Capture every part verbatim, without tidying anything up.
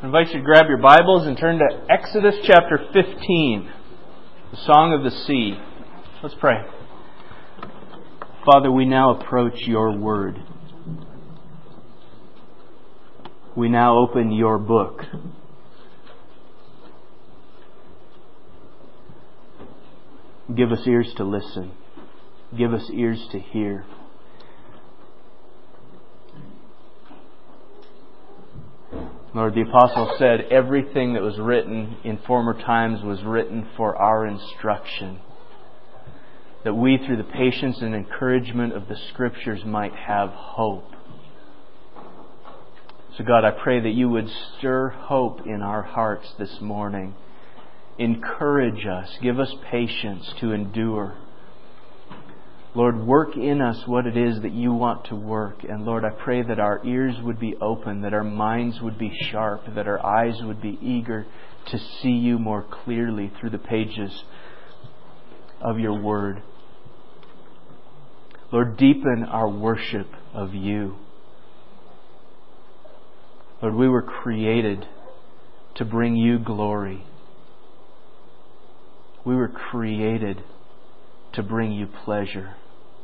I invite you to grab your Bibles and turn to Exodus chapter fifteen, the Song of the Sea. Let's pray. Father, we now approach your Word. We now open your book. Give us ears to listen. Give us ears to hear. Lord, the Apostle said everything that was written in former times was written for our instruction, that we, through the patience and encouragement of the Scriptures, might have hope. So God, I pray that you would stir hope in our hearts this morning. Encourage us. Give us patience to endure. Lord, work in us what it is that you want to work. And Lord, I pray that our ears would be open, that our minds would be sharp, that our eyes would be eager to see you more clearly through the pages of your Word. Lord, deepen our worship of you. Lord, we were created to bring you glory. We were created to bring you pleasure.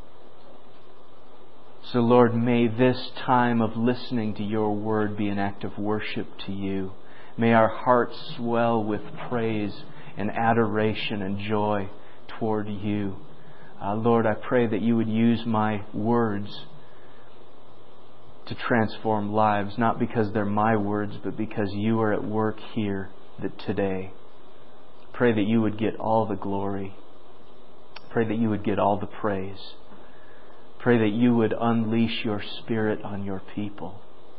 So Lord, may this time of listening to your word be an act of worship to you. May our hearts swell with praise and adoration and joy toward you. Uh, Lord, I pray that you would use my words to transform lives, not because they're my words, but because you are at work here today. Pray that you would get all the glory. Pray that you would get all the praise. Pray that you would unleash your Spirit on your people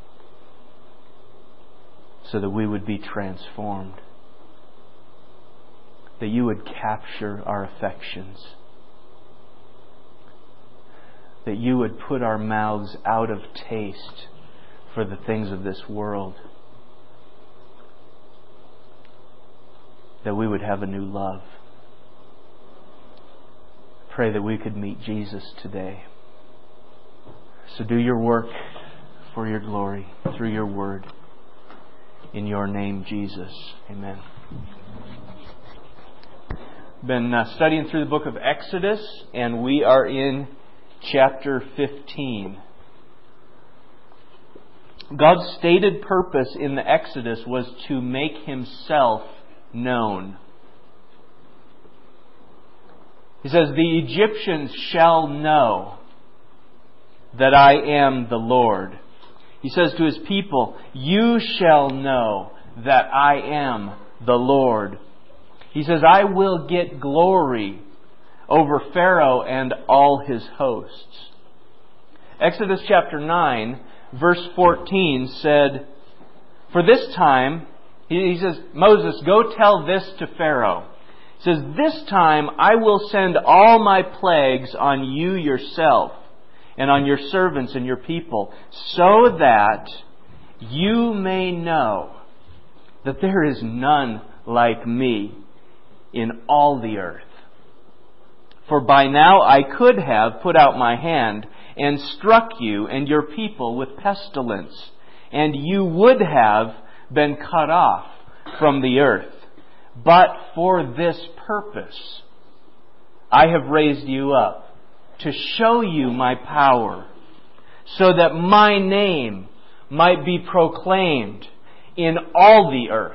so that we would be transformed. That you would capture our affections. That you would put our mouths out of taste for the things of this world. That we would have a new love. Pray that we could meet Jesus today. So do your work for your glory through your word. In your name, Jesus. Amen. Been uh, studying through the book of Exodus, and we are in chapter fifteen. God's stated purpose in the Exodus was to make Himself known. He says, "The Egyptians shall know that I am the Lord." He says to His people, "You shall know that I am the Lord." He says, "I will get glory over Pharaoh and all his hosts." Exodus chapter nine, verse fourteen said, "For this time," he says, "Moses, go tell this to Pharaoh." He says, "This time I will send all my plagues on you yourself and on your servants and your people, so that you may know that there is none like me in all the earth. For by now I could have put out my hand and struck you and your people with pestilence, and you would have been cut off from the earth. But for this purpose I have raised you up, to show you my power, so that my name might be proclaimed in all the earth."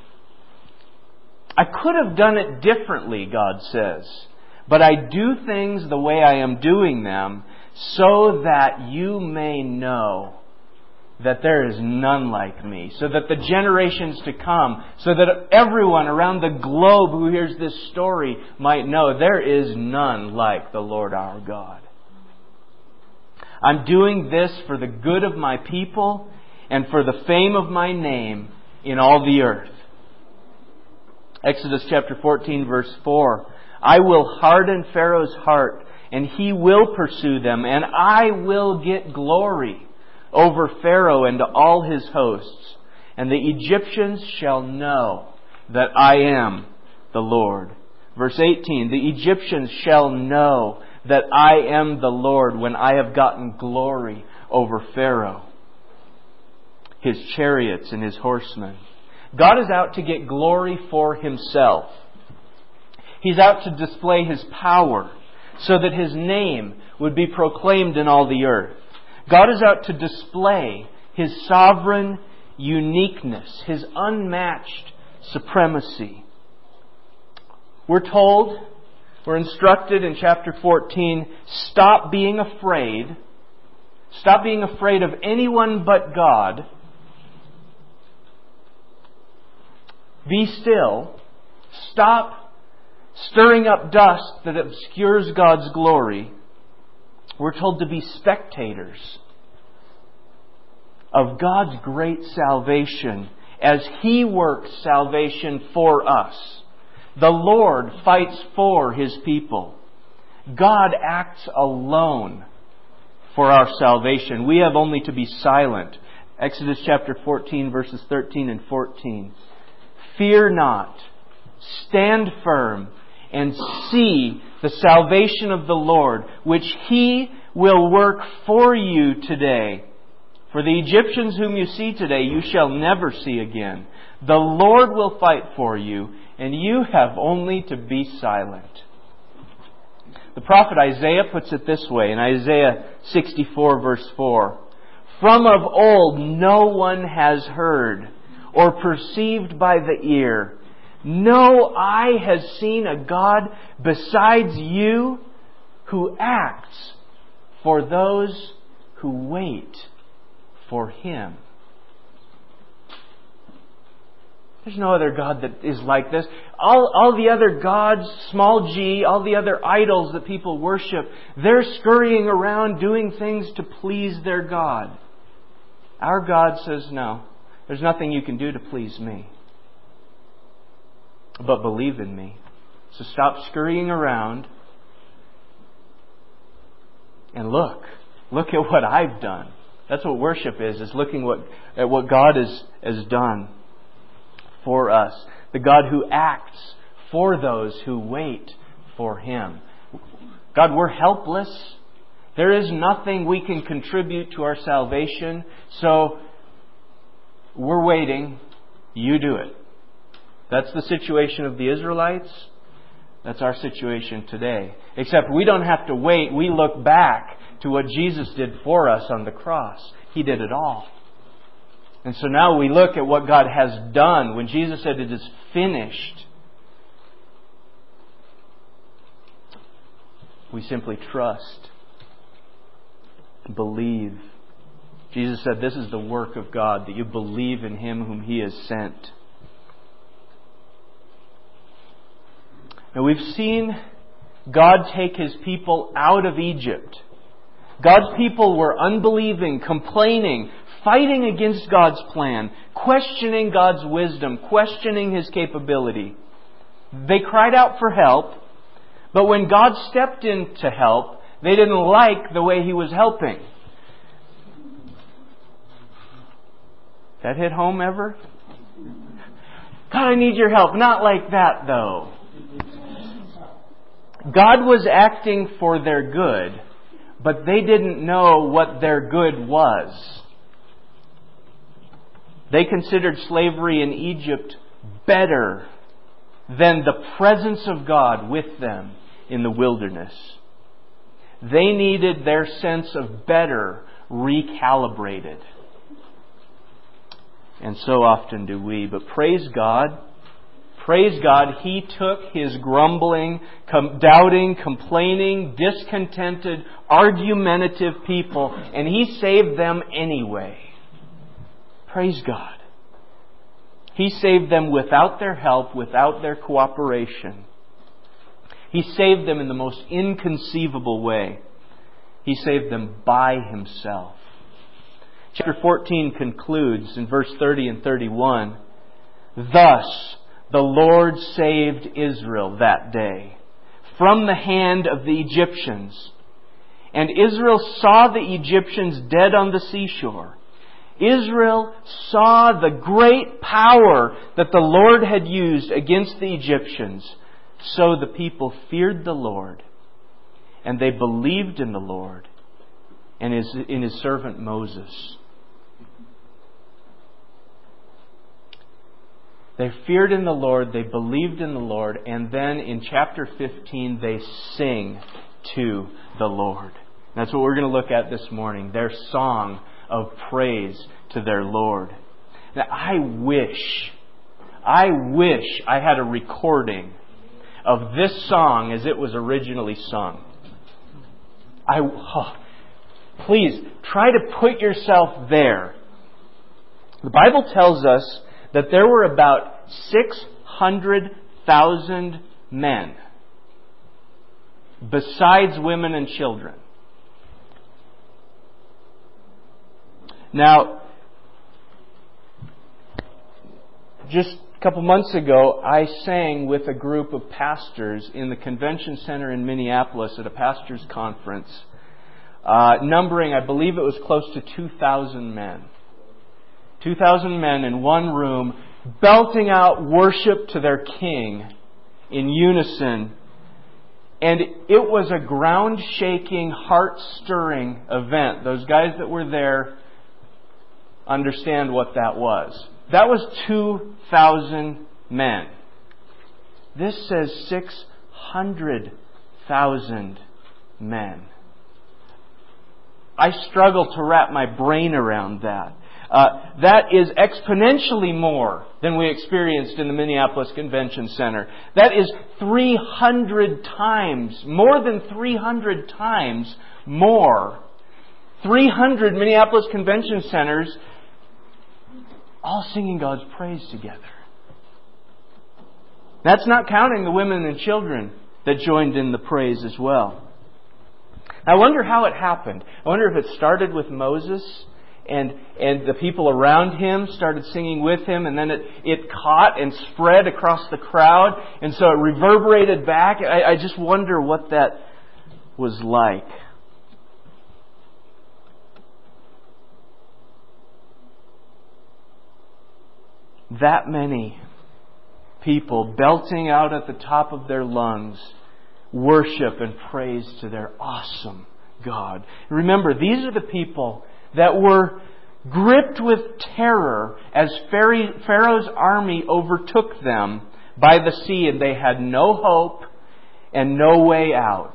I could have done it differently, God says, but I do things the way I am doing them, so that you may know that there is none like me, so that the generations to come, so that everyone around the globe who hears this story might know there is none like the Lord our God. I'm doing this for the good of my people and for the fame of my name in all the earth. Exodus chapter fourteen, verse four. "I will harden Pharaoh's heart, and he will pursue them, and I will get glory over Pharaoh and all his hosts, and the Egyptians shall know that I am the Lord." Verse eighteen, "The Egyptians shall know that I am the Lord when I have gotten glory over Pharaoh." His chariots and His horsemen. God is out to get glory for Himself. He's out to display His power so that His name would be proclaimed in all the earth. God is out to display His sovereign uniqueness, His unmatched supremacy. We're told, we're instructed in chapter fourteen, stop being afraid. Stop being afraid of anyone but God. Be still. Stop stirring up dust that obscures God's glory. We're told to be spectators of God's great salvation as He works salvation for us. The Lord fights for His people. God acts alone for our salvation. We have only to be silent. Exodus chapter fourteen, verses thirteen and fourteen. Fear not. Stand firm and see the salvation of the Lord, which He will work for you today. For the Egyptians whom you see today, you shall never see again. The Lord will fight for you, and you have only to be silent. The prophet Isaiah puts it this way in Isaiah sixty-four, verse four. From of old no one has heard, or perceived by the ear. No eye has seen a God besides you, who acts for those who wait for Him. There's no other God that is like this. All, all the other gods, small g, all the other idols that people worship, they're scurrying around doing things to please their God. Our God says, no, there's nothing you can do to please me. But believe in me. So stop scurrying around and look. Look at what I've done. That's what worship is, is looking what, at what God has, has done for us. The God who acts for those who wait for Him. God, we're helpless. There is nothing we can contribute to our salvation. So we're waiting. You do it. That's the situation of the Israelites. That's our situation today. Except we don't have to wait. We look back to what Jesus did for us on the cross. He did it all. And so now we look at what God has done. When Jesus said it is finished, we simply trust, believe. Jesus said this is the work of God, that you believe in Him whom He has sent. Now we've seen God take His people out of Egypt. God's people were unbelieving, complaining, fighting against God's plan, questioning God's wisdom, questioning His capability. They cried out for help, but when God stepped in to help, they didn't like the way He was helping. That hit home ever? God, I need your help. Not like that, though. God was acting for their good, but they didn't know what their good was. They considered slavery in Egypt better than the presence of God with them in the wilderness. They needed their sense of better recalibrated. And so often do we. But praise God. Praise God, He took His grumbling, com- doubting, complaining, discontented, argumentative people, and He saved them anyway. Praise God. He saved them without their help, without their cooperation. He saved them in the most inconceivable way. He saved them by Himself. Chapter fourteen concludes in verse thirty and thirty-one. Thus the Lord saved Israel that day from the hand of the Egyptians. And Israel saw the Egyptians dead on the seashore. Israel saw the great power that the Lord had used against the Egyptians. So the people feared the Lord, and they believed in the Lord and in His servant Moses. They feared in the Lord, they believed in the Lord, and then in chapter fifteen they sing to the Lord. That's what we're going to look at this morning. Their song of praise to their Lord. Now, I wish, I wish I had a recording of this song as it was originally sung. I, oh, please, try to put yourself there. The Bible tells us that there were about six hundred thousand men, besides women and children. Now, just a couple months ago, I sang with a group of pastors in the convention center in Minneapolis at a pastors' conference, uh, numbering, I believe it was close to two thousand men. two thousand men in one room, belting out worship to their King in unison. And it was a ground-shaking, heart-stirring event. Those guys that were there understand what that was. That was two thousand men. This says six hundred thousand men. I struggle to wrap my brain around that. Uh, that is exponentially more than we experienced in the Minneapolis Convention Center. That is three hundred times, more than three hundred times more. three hundred Minneapolis Convention Centers all singing God's praise together. That's not counting the women and children that joined in the praise as well. I wonder how it happened. I wonder if it started with Moses and and the people around him started singing with him, and then it, it caught and spread across the crowd, and so it reverberated back. I, I just wonder what that was like. That many people belting out at the top of their lungs worship and praise to their awesome God. Remember, these are the people that were gripped with terror as Pharaoh's army overtook them by the sea, and they had no hope and no way out.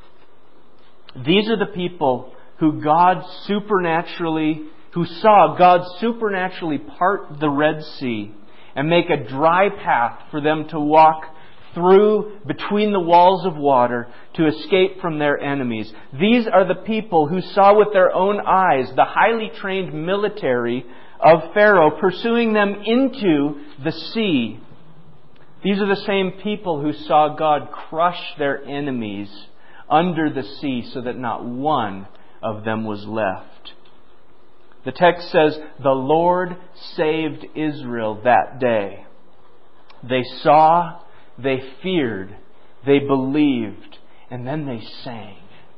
These are the people who God supernaturally, who saw God supernaturally part the Red Sea and make a dry path for them to walk through between the walls of water to escape from their enemies. These are the people who saw with their own eyes the highly trained military of Pharaoh pursuing them into the sea. These are the same people who saw God crush their enemies under the sea so that not one of them was left. The text says, the Lord saved Israel that day. They saw, they feared, they believed, and then they sang.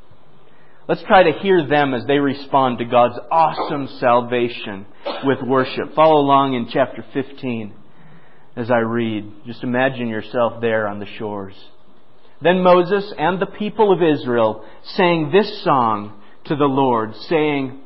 Let's try to hear them as they respond to God's awesome salvation with worship. Follow along in chapter fifteen as I read. Just imagine yourself there on the shores. Then Moses and the people of Israel sang this song to the Lord, saying,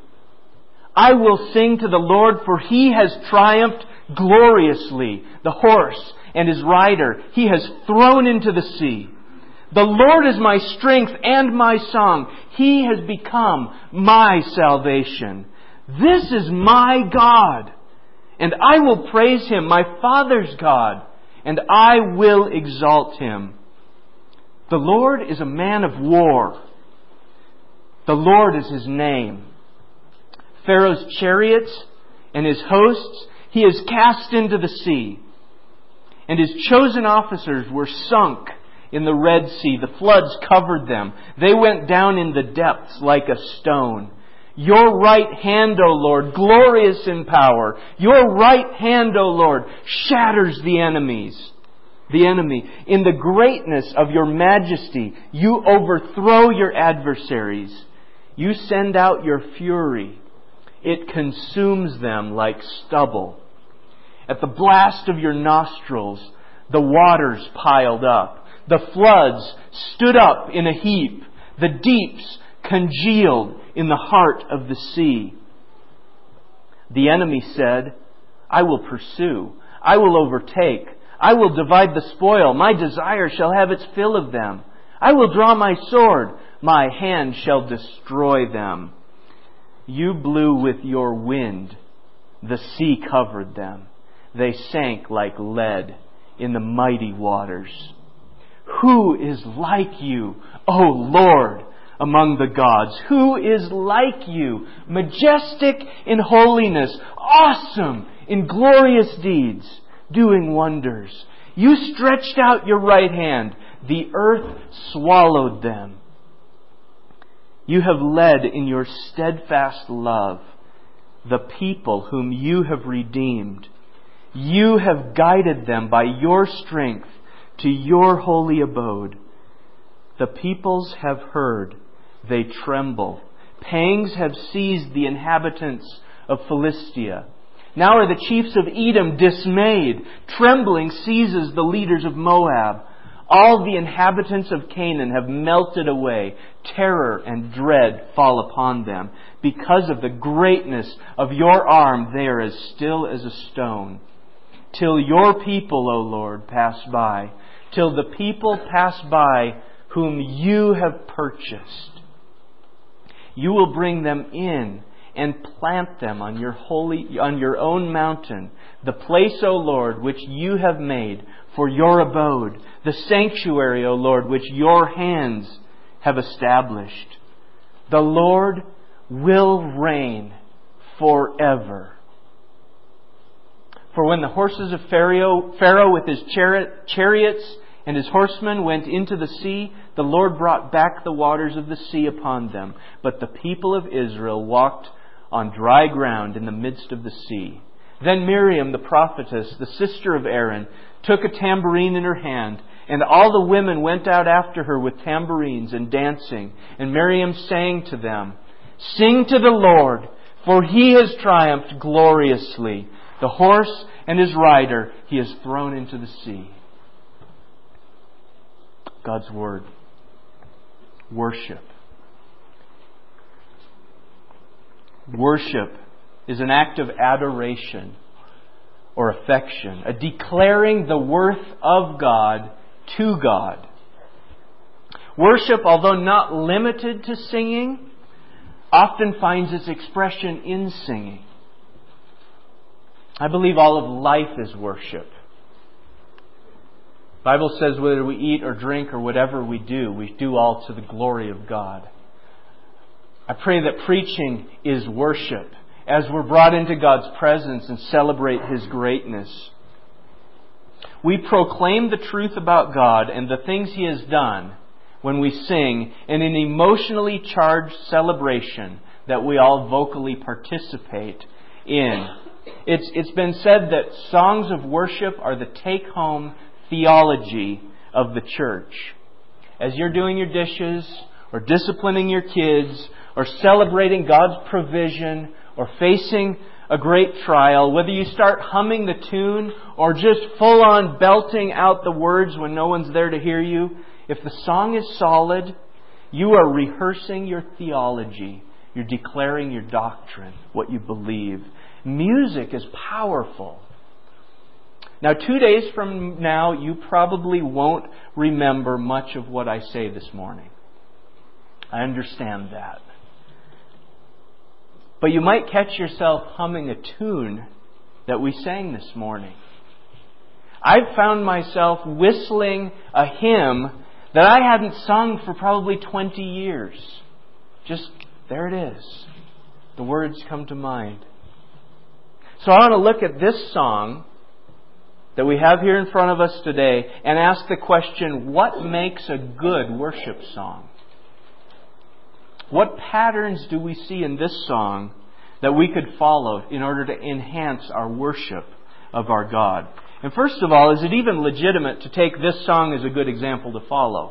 I will sing to the Lord, for He has triumphed gloriously. The horse and his rider He has thrown into the sea. The Lord is my strength and my song. He has become my salvation. This is my God, and I will praise Him, my Father's God, and I will exalt Him. The Lord is a man of war. The Lord is His name. Pharaoh's chariots and his hosts He has cast into the sea, and His chosen officers were sunk in the Red Sea. The floods covered them. They went down in the depths like a stone. Your right hand, O Lord, glorious in power. Your right hand, O Lord, shatters the enemies. The enemy. In the greatness of Your majesty, You overthrow Your adversaries. You send out Your fury. It consumes them like stubble. At the blast of Your nostrils, the waters piled up. The floods stood up in a heap. The deeps congealed in the heart of the sea. The enemy said, I will pursue. I will overtake. I will divide the spoil. My desire shall have its fill of them. I will draw my sword. My hand shall destroy them. You blew with your wind. The sea covered them. They sank like lead in the mighty waters. Who is like you, O Lord, among the gods? Who is like you, majestic in holiness, awesome in glorious deeds, doing wonders? You stretched out your right hand. The earth swallowed them. You have led in your steadfast love the people whom you have redeemed. You have guided them by your strength to your holy abode. The peoples have heard, they tremble. Pangs have seized the inhabitants of Philistia. Now are the chiefs of Edom dismayed. Trembling seizes the leaders of Moab. All the inhabitants of Canaan have melted away. Terror and dread fall upon them. Because of the greatness of your arm, they are as still as a stone. Till your people, O Lord, pass by. Till the people pass by whom you have purchased. You will bring them in and plant them on your holy, on your own mountain, the place, O Lord, which you have made for your abode, the sanctuary, O Lord, which your hands have established. The Lord will reign forever. For when the horses of Pharaoh, Pharaoh with his chariot, chariots and his horsemen went into the sea, the Lord brought back the waters of the sea upon them. But the people of Israel walked on dry ground in the midst of the sea. Then Miriam, the prophetess, the sister of Aaron, took a tambourine in her hand, and all the women went out after her with tambourines and dancing. And Miriam sang to them, "Sing to the Lord, for He has triumphed gloriously. The horse and his rider He has thrown into the sea." God's Word. Worship. Worship is an act of adoration or affection, a declaring the worth of God to God. Worship, although not limited to singing, often finds its expression in singing. I believe all of life is worship. The Bible says whether we eat or drink or whatever we do, we do all to the glory of God. I pray that preaching is worship as we're brought into God's presence and celebrate His greatness. We proclaim the truth about God and the things He has done when we sing in an emotionally charged celebration that we all vocally participate in. It's, it's been said that songs of worship are the take-home theology of the church. As you're doing your dishes, or disciplining your kids, or celebrating God's provision, or facing a great trial, whether you start humming the tune or just full-on belting out the words when no one's there to hear you, if the song is solid, you are rehearsing your theology. You're declaring your doctrine, what you believe. Music is powerful. Now, two days from now, you probably won't remember much of what I say this morning. I understand that. But you might catch yourself humming a tune that we sang this morning. I've found myself whistling a hymn that I hadn't sung for probably twenty years. Just, there it is. The words come to mind. So I want to look at this song that we have here in front of us today and ask the question, what makes a good worship song? What patterns do we see in this song that we could follow in order to enhance our worship of our God? And first of all, is it even legitimate to take this song as a good example to follow?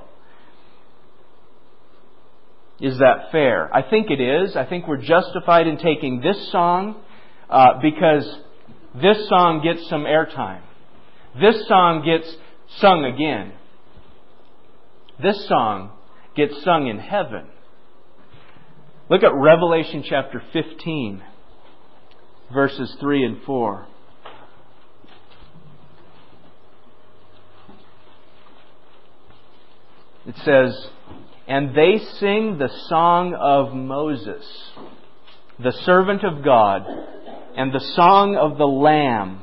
Is that fair? I think it is. I think we're justified in taking this song uh, because this song gets some airtime. This song gets sung again. This song gets sung in heaven. Look at Revelation chapter fifteen, verses three and four. it says, "And they sing the song of Moses, the servant of God, and the song of the Lamb."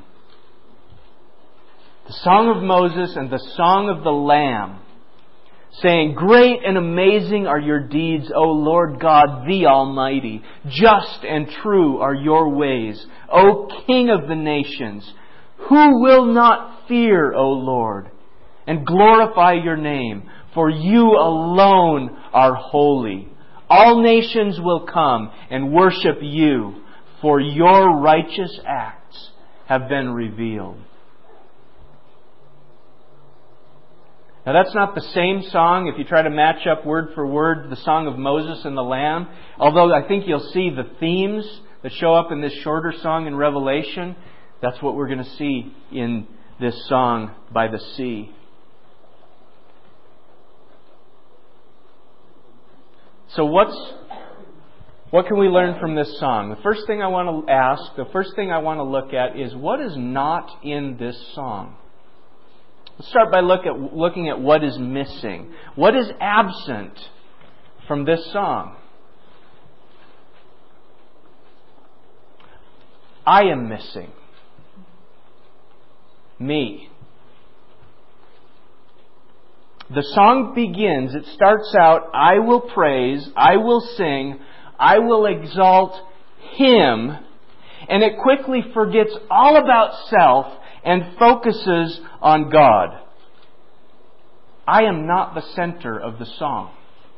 The song of Moses and the song of the Lamb, saying, "Great and amazing are your deeds, O Lord God, the Almighty. Just and true are your ways, O King of the nations. Who will not fear, O Lord, and glorify your name? For you alone are holy. All nations will come and worship you, for your righteous acts have been revealed." Now that's not the same song if you try to match up word for word the song of Moses and the Lamb. Although I think you'll see the themes that show up in this shorter song in Revelation. That's what we're going to see in this song by the sea. So what's what can we learn from this song? The first thing I want to ask, the first thing I want to look at is what is not in this song. Let's start by look at, looking at what is missing. What is absent from this song? I am missing. Me. The song begins, it starts out, "I will praise, I will sing, I will exalt Him," and it quickly forgets all about self and focuses on God. I am not the center of the song.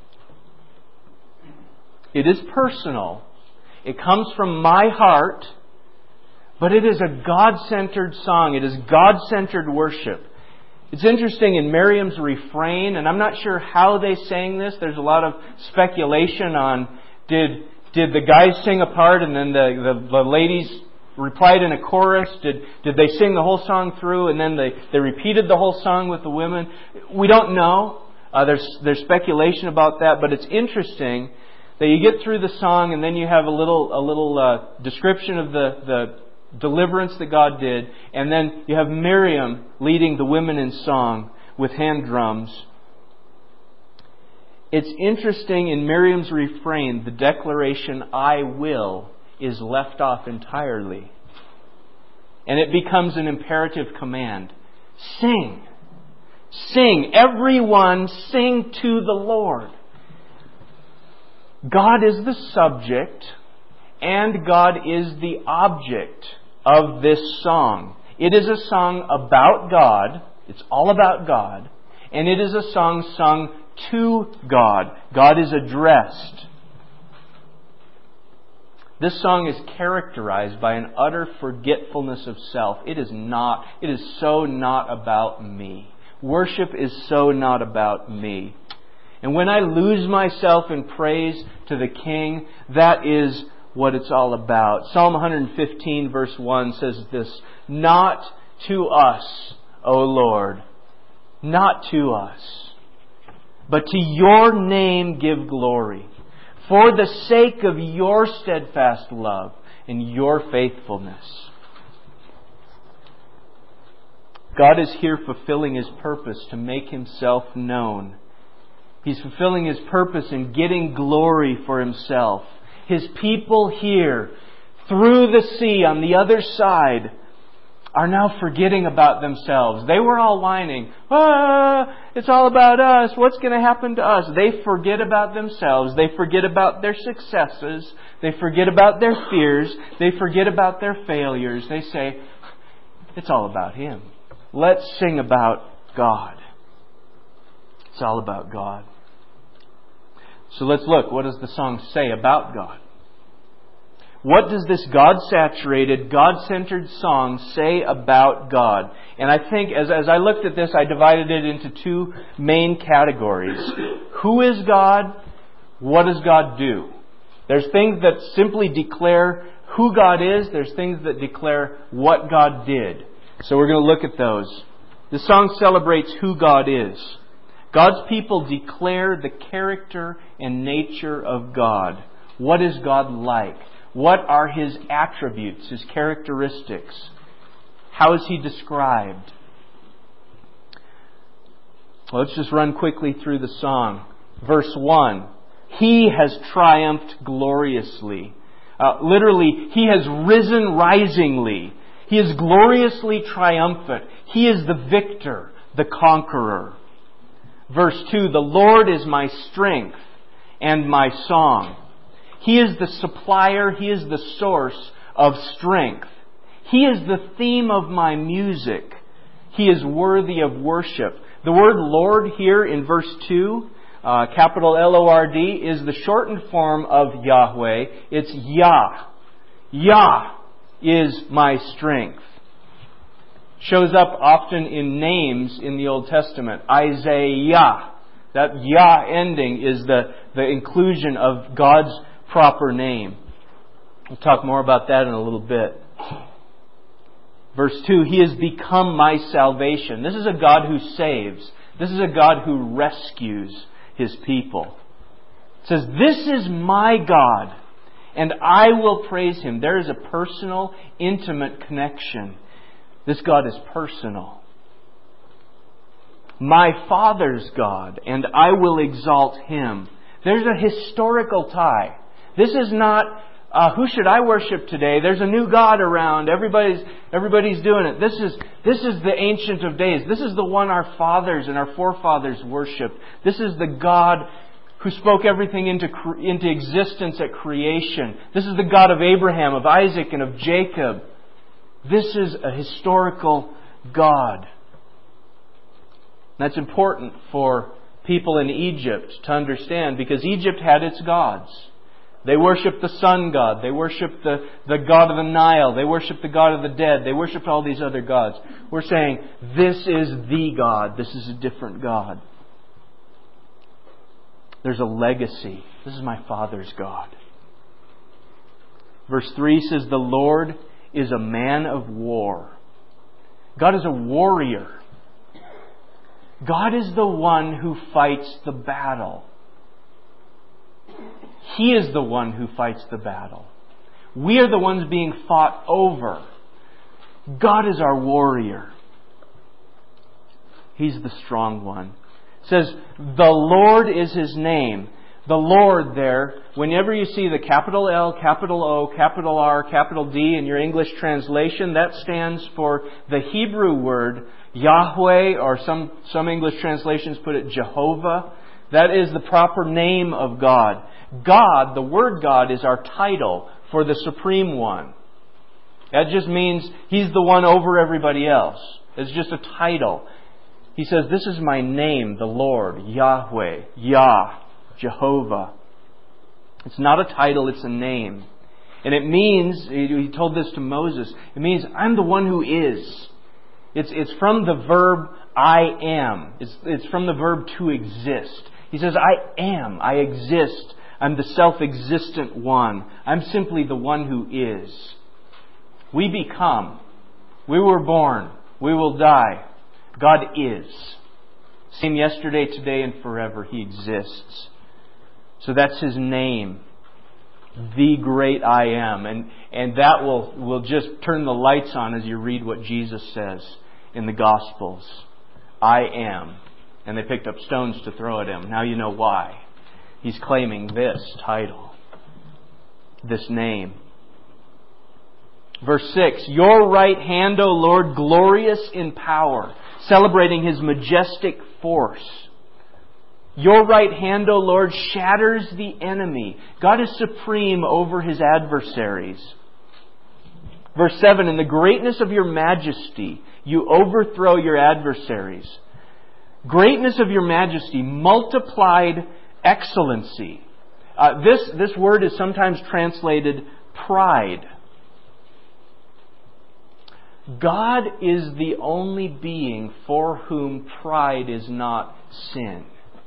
It is personal. It comes from my heart, but it is a God-centered song. It is God-centered worship. It's interesting in Miriam's refrain, and I'm not sure how they sang this. There's a lot of speculation on did did the guys sing a part and then the, the, the ladies replied in a chorus? Did did they sing the whole song through and then they, they repeated the whole song with the women? We don't know. Uh, there's there's speculation about that, but it's interesting that you get through the song and then you have a little a little uh, description of the the deliverance that God did, and then you have Miriam leading the women in song with hand drums. It's interesting in Miriam's refrain, the declaration, "I will," is left off entirely. And it becomes an imperative command. Sing. Sing. Everyone sing to the Lord. God is the subject and God is the object of this song. It is a song about God. It's all about God. And it is a song sung to God. God is addressed. This song is characterized by an utter forgetfulness of self. It is not, it is so not about me. Worship is so not about me. And when I lose myself in praise to the King, that is what it's all about. Psalm one fifteen verse one says this, "Not to us, O Lord, not to us, but to your name give glory, for the sake of your steadfast love and your faithfulness." God is here fulfilling His purpose to make Himself known. He's fulfilling His purpose in getting glory for Himself. His people here, through the sea on the other side, are now forgetting about themselves. They were all whining, "Ah, it's all about us. What's going to happen to us?" They forget about themselves. They forget about their successes. They forget about their fears. They forget about their failures. They say, "It's all about Him. Let's sing about God." It's all about God. So let's look. What does the song say about God? What does this God-saturated, God-centered song say about God? And I think as, as I looked at this, I divided it into two main categories. Who is God? What does God do? There's things that simply declare who God is. There's things that declare what God did. So we're going to look at those. The song celebrates who God is. God's people declare the character and nature of God. What is God like? What are His attributes, His characteristics? How is He described? Let's just run quickly through the song. Verse one. He has triumphed gloriously. Uh, literally, He has risen risingly. He is gloriously triumphant. He is the victor, the conqueror. Verse two. The Lord is my strength and my song. He is the supplier. He is the source of strength. He is the theme of my music. He is worthy of worship. The word Lord here in verse two, uh, capital L O R D, is the shortened form of Yahweh. It's Yah. Yah is my strength. Shows up often in names in the Old Testament. Isaiah. That Yah ending is the, the inclusion of God's proper name. We'll talk more about that in a little bit. Verse two, He has become my salvation. This is a God who saves. This is a God who rescues His people. It says, this is my God, and I will praise Him. There is a personal, intimate connection. This God is personal. My Father's God, and I will exalt Him. There's a historical tie. This is not, uh, who should I worship today? There's a new God around. Everybody's everybody's doing it. This is this is the Ancient of Days. This is the one our fathers and our forefathers worshipped. This is the God who spoke everything into into existence at creation. This is the God of Abraham, of Isaac, and of Jacob. This is a historical God. That's important for people in Egypt to understand, because Egypt had its gods. They worshiped the sun god. They worshiped the, the god of the Nile. They worshiped the god of the dead. They worshiped all these other gods. We're saying, this is the God. This is a different God. There's a legacy. This is my Father's God. Verse three says, the Lord is a man of war. God is a warrior. God is the one who fights the battle. He is the one who fights the battle. We are the ones being fought over. God is our warrior. He's the strong one. It says, the Lord is His name. The Lord there, whenever you see the capital L, capital O, capital R, capital D in your English translation, that stands for the Hebrew word Yahweh, or some, some English translations put it Jehovah. That is the proper name of God. God, the word God, is our title for the Supreme One. That just means He's the one over everybody else. It's just a title. He says, this is my name, the Lord, Yahweh, Yah, Jehovah. It's not a title, it's a name. And it means, he told this to Moses, it means I'm the one who is. It's, it's from the verb I am. It's, it's from the verb to exist. He says, I am, I exist. I'm the self-existent one. I'm simply the one who is. We become. We were born. We will die. God is. Same yesterday, today, and forever. He exists. So that's His name. The great I am. And, and that will, will just turn the lights on as you read what Jesus says in the Gospels. I am. And they picked up stones to throw at Him. Now you know why. He's claiming this title, this name. Verse six, your right hand, O Lord, glorious in power, celebrating His majestic force. Your right hand, O Lord, shatters the enemy. God is supreme over His adversaries. Verse seven, in the greatness of your majesty, you overthrow your adversaries. Greatness of your majesty, multiplied excellency. Uh, this, this word is sometimes translated pride. God is the only being for whom pride is not sin.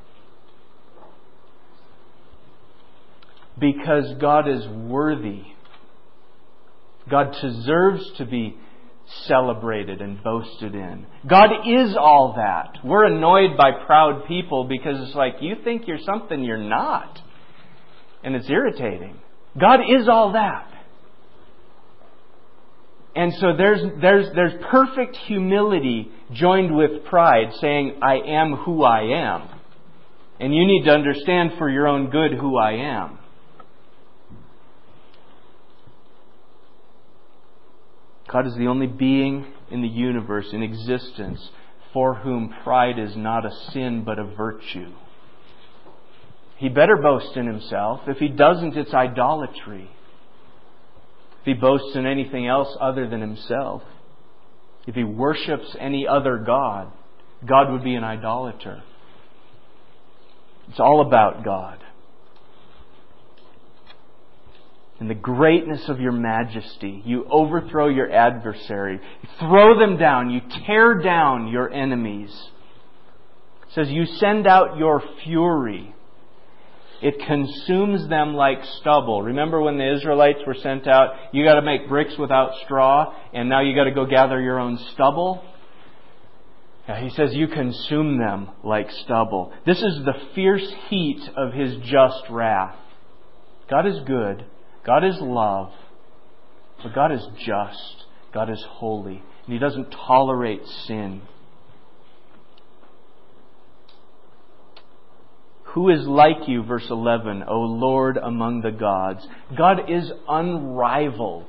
Because God is worthy. God deserves to be celebrated and boasted in. God is all that. We're annoyed by proud people because it's like, you think you're something you're not. And it's irritating. God is all that. And so there's, there's, there's perfect humility joined with pride, saying, I am who I am. And you need to understand for your own good who I am. God is the only being in the universe, in existence, for whom pride is not a sin but a virtue. He better boast in himself. If he doesn't, it's idolatry. If he boasts in anything else other than himself, if he worships any other God, God would be an idolater. It's all about God. In the greatness of your majesty, you overthrow your adversary. You throw them down. You tear down your enemies. It says you send out your fury. It consumes them like stubble. Remember when the Israelites were sent out, you got to make bricks without straw, and now you got to go gather your own stubble? Yeah, he says you consume them like stubble. This is the fierce heat of His just wrath. God is good. God is love. But God is just. God is holy. And He doesn't tolerate sin. Who is like you, verse eleven, O Lord among the gods? God is unrivaled.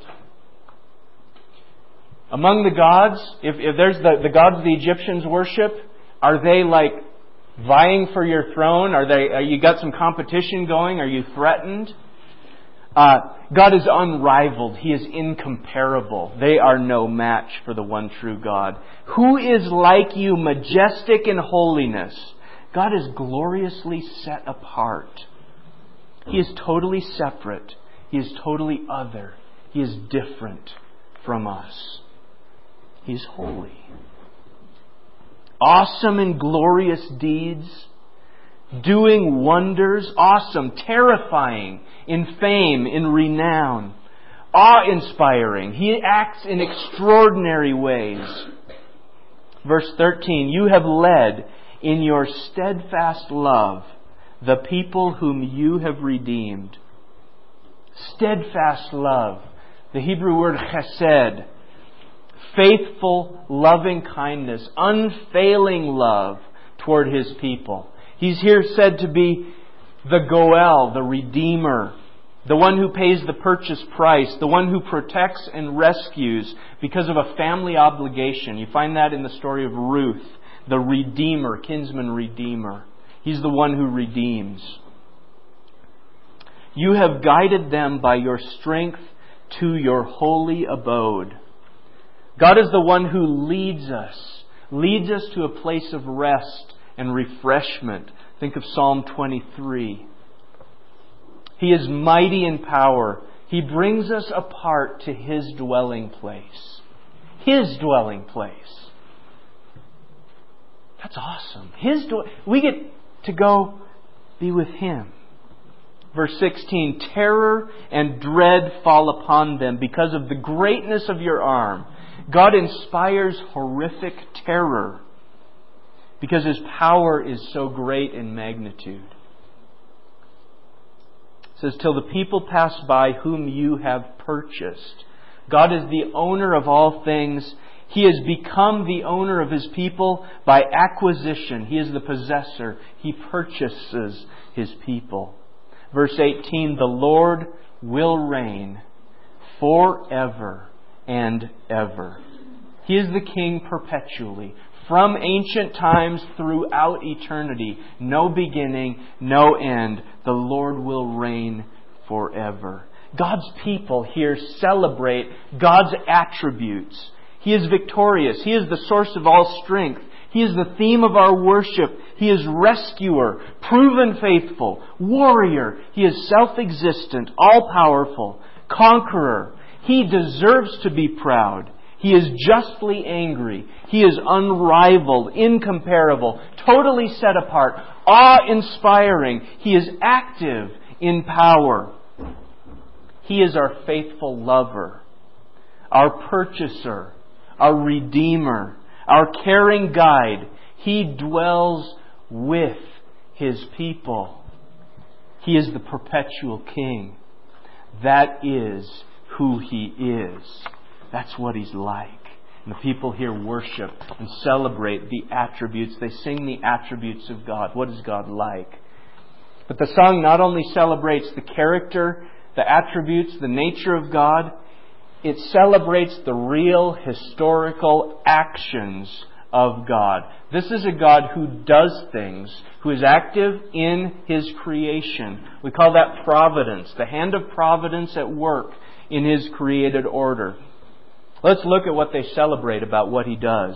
Among the gods, if, if there's the, the gods the Egyptians worship, are they like vying for your throne? Are they? Are you got some competition going? Are you threatened? Uh, God is unrivaled. He is incomparable. They are no match for the one true God. Who is like you, majestic in holiness? God is gloriously set apart. He is totally separate. He is totally other. He is different from us. He is holy. Awesome and glorious deeds. Doing wonders. Awesome. Terrifying. In fame. In renown. Awe-inspiring. He acts in extraordinary ways. Verse thirteen. You have led in your steadfast love the people whom you have redeemed. Steadfast love. The Hebrew word chesed. Faithful, loving kindness. Unfailing love toward His people. He's here said to be the Goel, the Redeemer. The one who pays the purchase price. The one who protects and rescues because of a family obligation. You find that in the story of Ruth. The Redeemer, kinsman Redeemer. He's the one who redeems. You have guided them by your strength to your holy abode. God is the one who leads us. Leads us to a place of rest and refreshment. Think of Psalm twenty-three. He is mighty in power. He brings us apart to His dwelling place. His dwelling place. That's awesome. His dwell- we get to go be with Him. Verse sixteen, terror and dread fall upon them because of the greatness of your arm. God inspires horrific terror because His power is so great in magnitude. It says, till the people pass by whom you have purchased. God is the owner of all things. He has become the owner of His people by acquisition. He is the possessor. He purchases His people. Verse eighteen, the Lord will reign forever and ever. He is the King perpetually. From ancient times throughout eternity. No beginning, no end. The Lord will reign forever. God's people here celebrate God's attributes. He is victorious. He is the source of all strength. He is the theme of our worship. He is rescuer, proven faithful, warrior. He is self-existent, all-powerful, conqueror. He deserves to be proud. He is justly angry. He is unrivaled, incomparable, totally set apart, awe-inspiring. He is active in power. He is our faithful lover, our purchaser, our Redeemer, our caring guide. He dwells with His people. He is the perpetual King. That is who He is. That's what He's like. And the people here worship and celebrate the attributes. They sing the attributes of God. What is God like? But the song not only celebrates the character, the attributes, the nature of God, it celebrates the real historical actions of God. This is a God who does things, who is active in His creation. We call that providence, the hand of providence at work in His created order. Let's look at what they celebrate about what He does.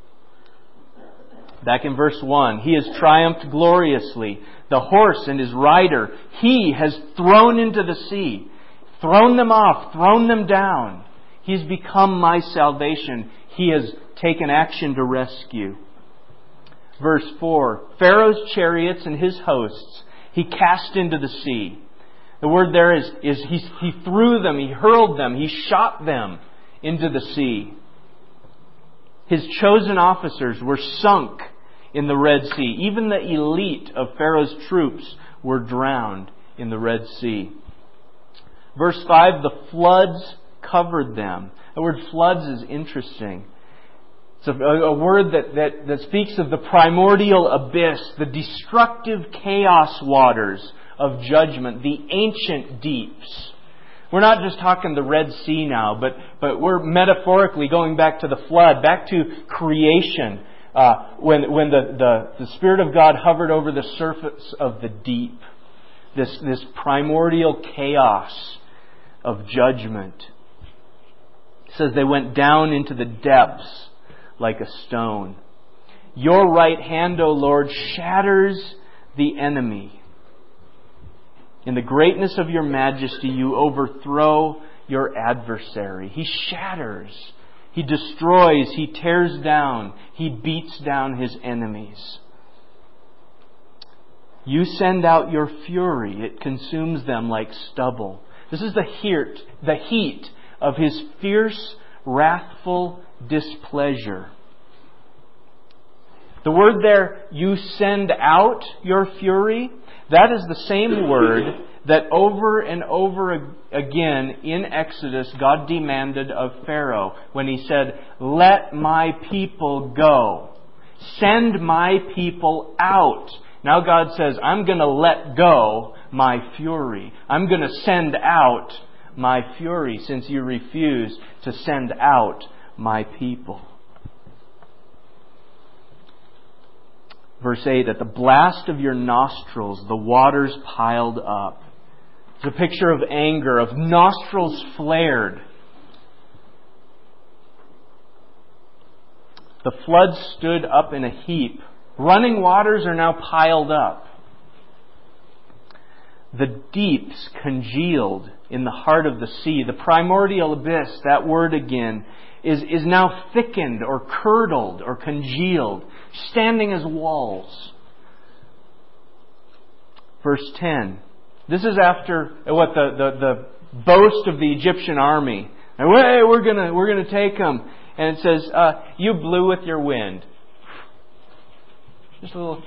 Back in verse one, He has triumphed gloriously. The horse and his rider, He has thrown into the sea, thrown them off, thrown them down. He's become my salvation. He has taken action to rescue. Verse four, Pharaoh's chariots and his hosts He cast into the sea. The word there is, is he, he threw them, He hurled them, He shot them into the sea. His chosen officers were sunk in the Red Sea. Even the elite of Pharaoh's troops were drowned in the Red Sea. Verse five, the floods covered them. The word floods is interesting. It's a, a word that, that, that speaks of the primordial abyss, the destructive chaos waters of judgment, the ancient deeps. We're not just talking the Red Sea now, but, but we're metaphorically going back to the flood, back to creation, uh, when, when the, the, the Spirit of God hovered over the surface of the deep. This, this primordial chaos of judgment. It says they went down into the depths like a stone. Your right hand, O Lord, shatters the enemy. In the greatness of Your majesty, You overthrow Your adversary. He shatters. He destroys. He tears down. He beats down His enemies. You send out Your fury. It consumes them like stubble. This is the heat, the heat of His fierce, wrathful displeasure. The word there, you send out your fury, that is the same word that over and over again in Exodus God demanded of Pharaoh when he said, let my people go. Send my people out. Now God says, I'm going to let go my fury. I'm going to send out my fury since you refuse to send out my people. Verse eight, at the blast of Your nostrils, the waters piled up. It's a picture of anger, of nostrils flared. The floods stood up in a heap. Running waters are now piled up. The deeps congealed in the heart of the sea. The primordial abyss, that word again, is, is now thickened or curdled or congealed, standing as walls. Verse ten. This is after what the, the, the boast of the Egyptian army. Hey, we're gonna we're gonna take them, and it says, uh, "You blew with your wind." Just a little.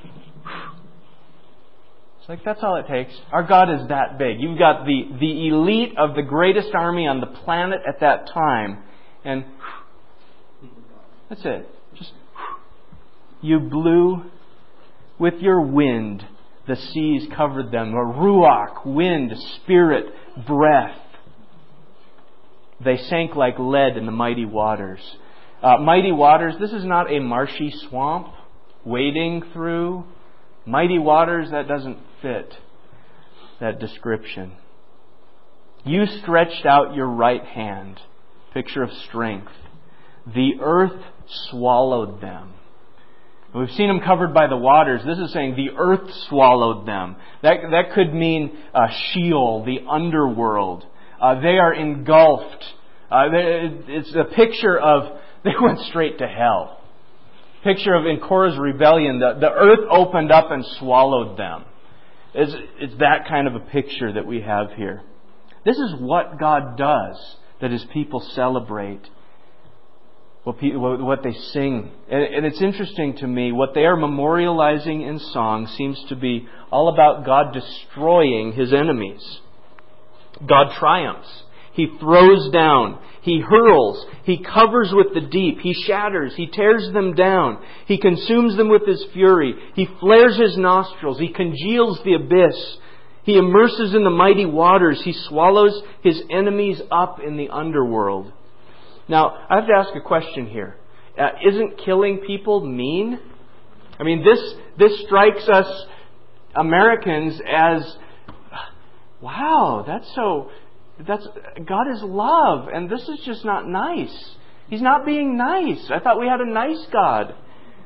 It's like that's all it takes. Our God is that big. You've got the the elite of the greatest army on the planet at that time, and that's it. Just you blew with your wind. The seas covered them. Or ruach, wind, spirit, breath. They sank like lead in the mighty waters. Uh, mighty waters, this is not a marshy swamp wading through. Mighty waters, that doesn't fit that description. You stretched out your right hand. Picture of strength. The earth swallowed them. We've seen them covered by the waters. This is saying the earth swallowed them. That that could mean uh, Sheol, the underworld. Uh, they are engulfed. Uh, it's a picture of they went straight to hell. Picture of in Korah's rebellion, the, the earth opened up and swallowed them. It's, it's that kind of a picture that we have here. This is what God does that His people celebrate. What, people, what they sing. And it's interesting to me, what they are memorializing in song seems to be all about God destroying His enemies. God triumphs. He throws down. He hurls. He covers with the deep. He shatters. He tears them down. He consumes them with His fury. He flares His nostrils. He congeals the abyss. He immerses in the mighty waters. He swallows His enemies up in the underworld. Now, I have to ask a question here. Uh, isn't killing people mean? I mean, this this strikes us Americans as, wow, that's so, that's, God is love, and this is just not nice. He's not being nice. I thought we had a nice God.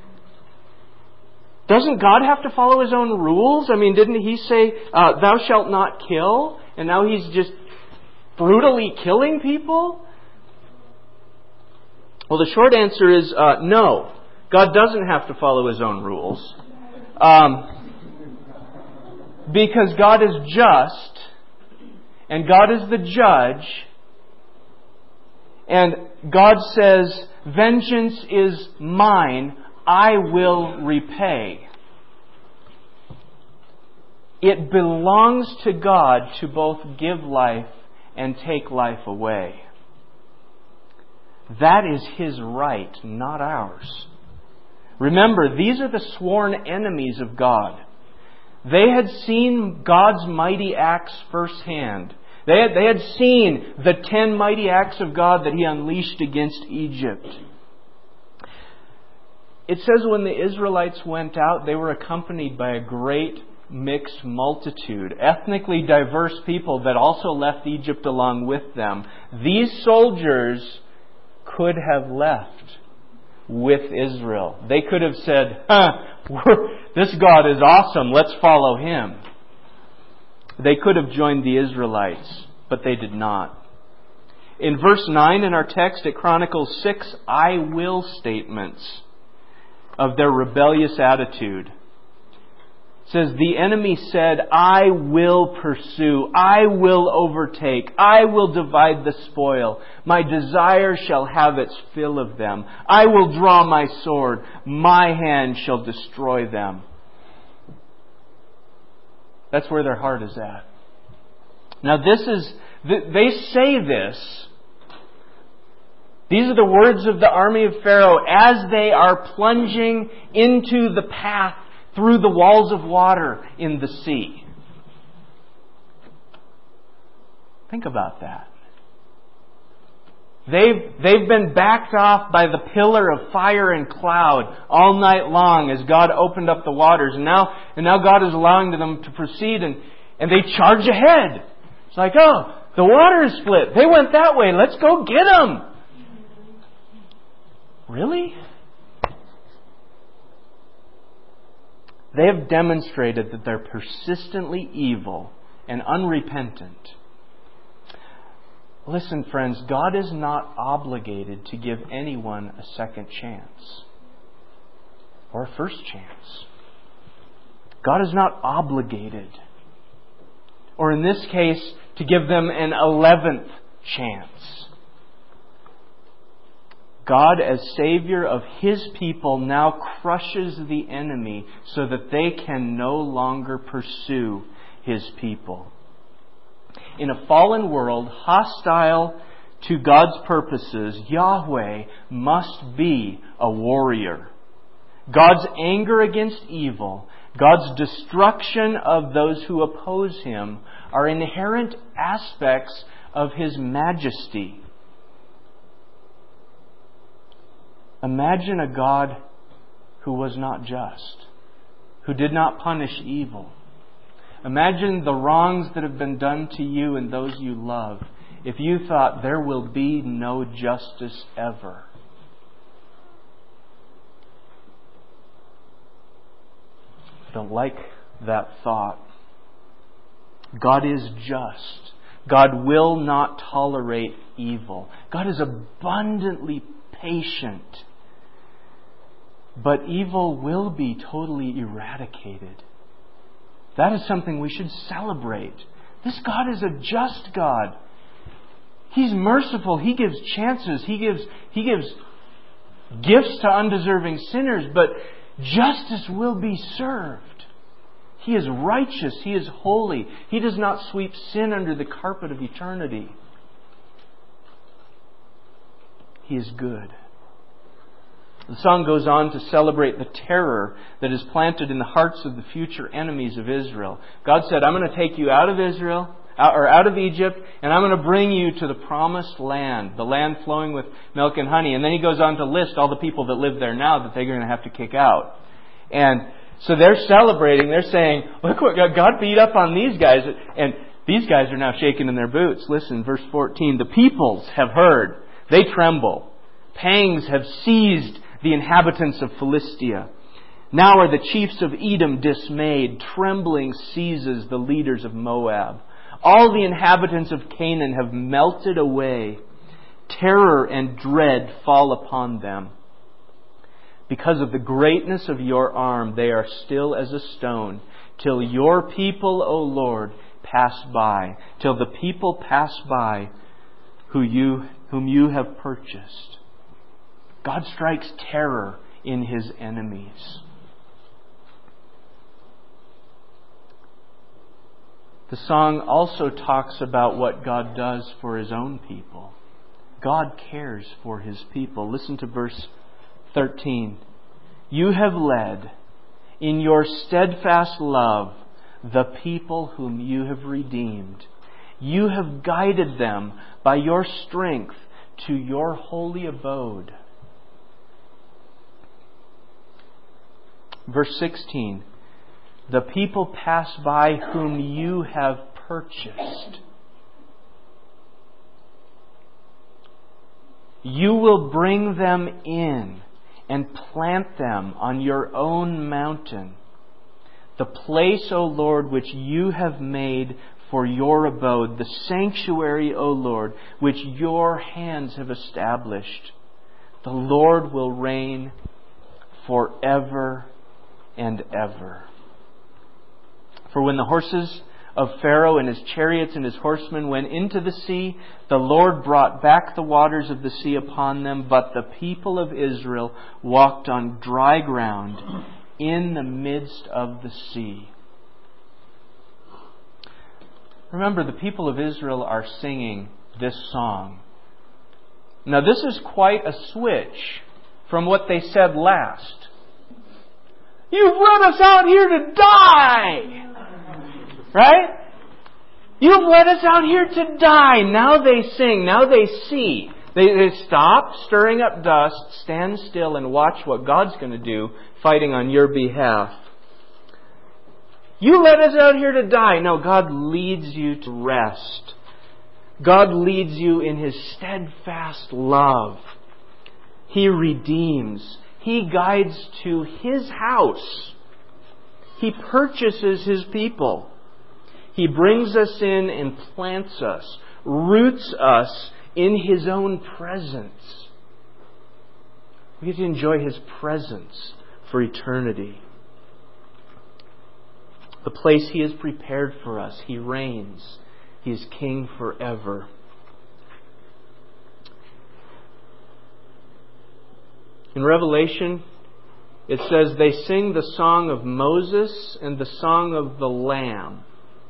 Doesn't God have to follow His own rules? I mean, didn't He say, uh, thou shalt not kill? And now He's just brutally killing people? Well, the short answer is uh, no. God doesn't have to follow His own rules. Um, because God is just, and God is the judge, and God says, vengeance is mine, I will repay. It belongs to God to both give life and take life away. That is His right, not ours. Remember, these are the sworn enemies of God. They had seen God's mighty acts firsthand. They had, they had seen the ten mighty acts of God that He unleashed against Egypt. It says when the Israelites went out, they were accompanied by a great mixed multitude, ethnically diverse people that also left Egypt along with them. These soldiers could have left with Israel. They could have said, huh, we're, this God is awesome, let's follow Him. They could have joined the Israelites, but they did not. In verse nine in our text, it chronicles six I will statements of their rebellious attitude. It says, the enemy said, I will pursue, I will overtake, I will divide the spoil. My desire shall have its fill of them. I will draw my sword, my hand shall destroy them. That's where their heart is at. Now this is, they say this. These are the words of the army of Pharaoh as they are plunging into the path through the walls of water in the sea. Think about that. They've, they've been backed off by the pillar of fire and cloud all night long as God opened up the waters. And now, and now God is allowing them to proceed, and, and they charge ahead. It's like, oh, the water is split. They went that way. Let's go get them. Really? They have demonstrated that they're persistently evil and unrepentant. Listen, friends, God is not obligated to give anyone a second chance or a first chance. God is not obligated, or in this case, to give them an eleventh chance. God, as Savior of His people, now crushes the enemy so that they can no longer pursue His people. In a fallen world hostile to God's purposes, Yahweh must be a warrior. God's anger against evil, God's destruction of those who oppose Him, are inherent aspects of His majesty. Imagine a God who was not just, who did not punish evil. Imagine the wrongs that have been done to you and those you love if you thought there will be no justice ever. I don't like that thought. God is just. God will not tolerate evil. God is abundantly patient. But evil will be totally eradicated. That is something we should celebrate. This God is a just God. He's merciful. He gives chances. He gives, He gives gifts to undeserving sinners, but justice will be served. He is righteous. He is holy. He does not sweep sin under the carpet of eternity. He is good. The song goes on to celebrate the terror that is planted in the hearts of the future enemies of Israel. God said, I'm going to take you out of Israel, or out of Egypt, and I'm going to bring you to the promised land, the land flowing with milk and honey. And then He goes on to list all the people that live there now that they're going to have to kick out. And so they're celebrating, they're saying, look what God beat up on these guys. And these guys are now shaking in their boots. Listen, verse fourteen, the peoples have heard, they tremble. Pangs have seized the inhabitants of Philistia. Now are the chiefs of Edom dismayed. Trembling seizes the leaders of Moab. All the inhabitants of Canaan have melted away. Terror and dread fall upon them. Because of the greatness of your arm, they are still as a stone, till your people, O Lord, pass by, till the people pass by who you, whom you have purchased. God strikes terror in His enemies. The song also talks about what God does for His own people. God cares for His people. Listen to verse thirteen. You have led in your steadfast love the people whom you have redeemed. You have guided them by your strength to your holy abode. Verse sixteen. The people pass by whom you have purchased. You will bring them in and plant them on your own mountain, the place, O Lord, which you have made for your abode, the sanctuary, O Lord, which your hands have established. The Lord will reign forever and ever. For when the horses of Pharaoh and his chariots and his horsemen went into the sea, the Lord brought back the waters of the sea upon them, but the people of Israel walked on dry ground in the midst of the sea. Remember, the people of Israel are singing this song. Now, this is quite a switch from what they said last. You've led us out here to die! Right? You've led us out here to die. Now they sing. Now they see. They, they stop stirring up dust, stand still, and watch what God's going to do fighting on your behalf. You led us out here to die. No, God leads you to rest. God leads you in His steadfast love. He redeems. He guides to His house. He purchases His people. He brings us in and plants us, roots us in His own presence. We get to enjoy His presence for eternity. The place He has prepared for us. He reigns. He is King forever. In Revelation, it says they sing the song of Moses and the song of the Lamb.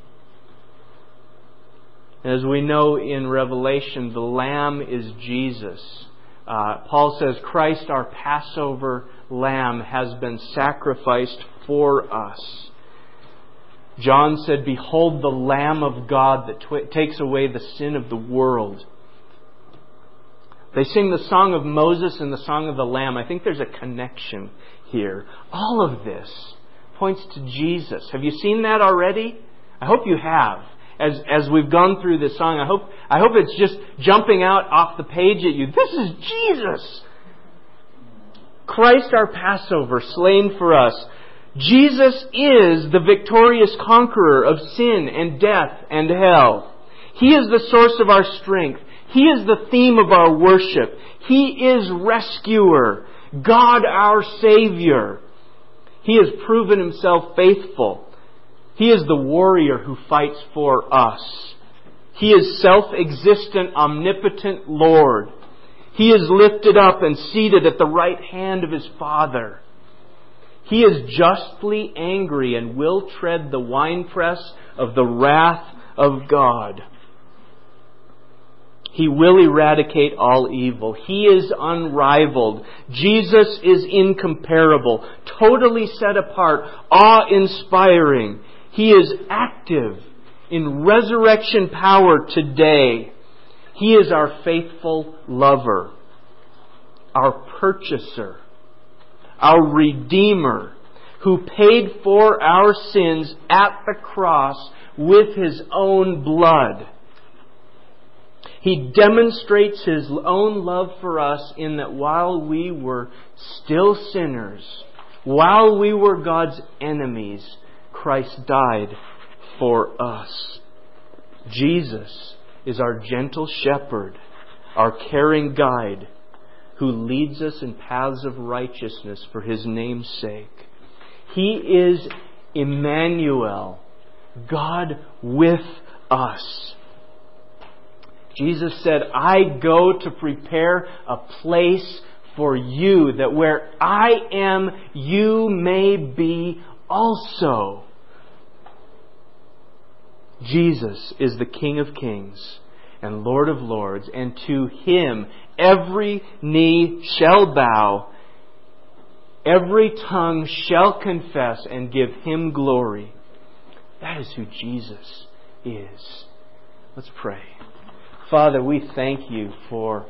As we know in Revelation, the Lamb is Jesus. Uh, Paul says, Christ, our Passover Lamb, has been sacrificed for us. John said, behold the Lamb of God that tw- takes away the sin of the world. They sing the song of Moses and the song of the Lamb. I think there's a connection here. All of this points to Jesus. Have you seen that already? I hope you have. As as we've gone through this song, I hope I hope it's just jumping out off the page at you. This is Jesus. Christ our Passover, slain for us. Jesus is the victorious conqueror of sin and death and hell. He is the source of our strength. He is the theme of our worship. He is rescuer, God our Savior. He has proven Himself faithful. He is the warrior who fights for us. He is self-existent, omnipotent Lord. He is lifted up and seated at the right hand of His Father. He is justly angry and will tread the winepress of the wrath of God. He will eradicate all evil. He is unrivaled. Jesus is incomparable, totally set apart, awe-inspiring. He is active in resurrection power today. He is our faithful lover, our purchaser, our Redeemer, who paid for our sins at the cross with His own blood. He demonstrates His own love for us in that while we were still sinners, while we were God's enemies, Christ died for us. Jesus is our gentle shepherd, our caring guide, who leads us in paths of righteousness for His name's sake. He is Emmanuel, God with us. Jesus said, I go to prepare a place for you, that where I am, you may be also. Jesus is the King of Kings and Lord of Lords, and to Him every knee shall bow, every tongue shall confess and give Him glory. That is who Jesus is. Let's pray. Father, we thank You for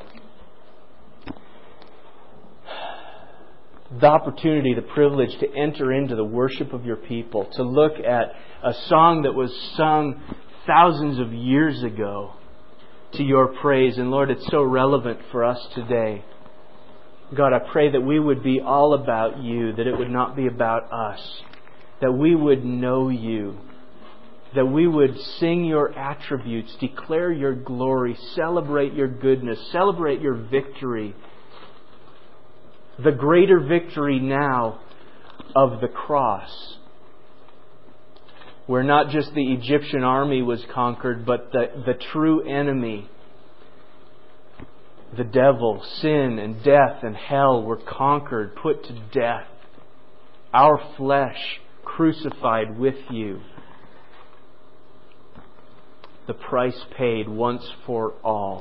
the opportunity, the privilege to enter into the worship of Your people, to look at a song that was sung thousands of years ago to Your praise. And Lord, it's so relevant for us today. God, I pray that we would be all about You, that it would not be about us, that we would know You, that we would sing Your attributes, declare Your glory, celebrate Your goodness, celebrate Your victory. The greater victory now of the cross, where not just the Egyptian army was conquered, but the, the true enemy, the devil, sin and death and hell were conquered, put to death. Our flesh crucified with You. The price paid once for all.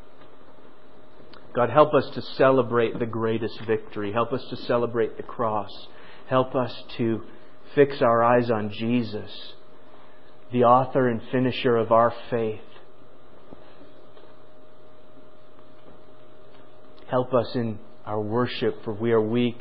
God, help us to celebrate the greatest victory. Help us to celebrate the cross. Help us to fix our eyes on Jesus, the author and finisher of our faith. Help us in our worship, for we are weak.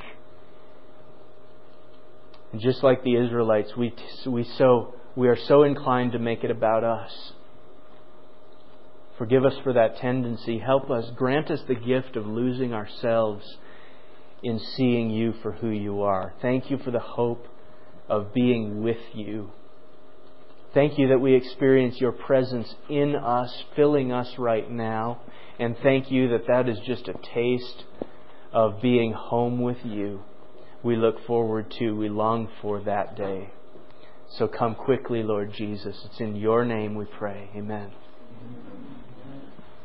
And just like the Israelites, we we so we are so inclined to make it about us. Forgive us for that tendency. Help us, grant us the gift of losing ourselves in seeing You for who You are. Thank You for the hope of being with You. Thank You that we experience Your presence in us, filling us right now. And thank You that that is just a taste of being home with You. We look forward to, we long for that day. So come quickly, Lord Jesus. It's in Your name we pray. Amen.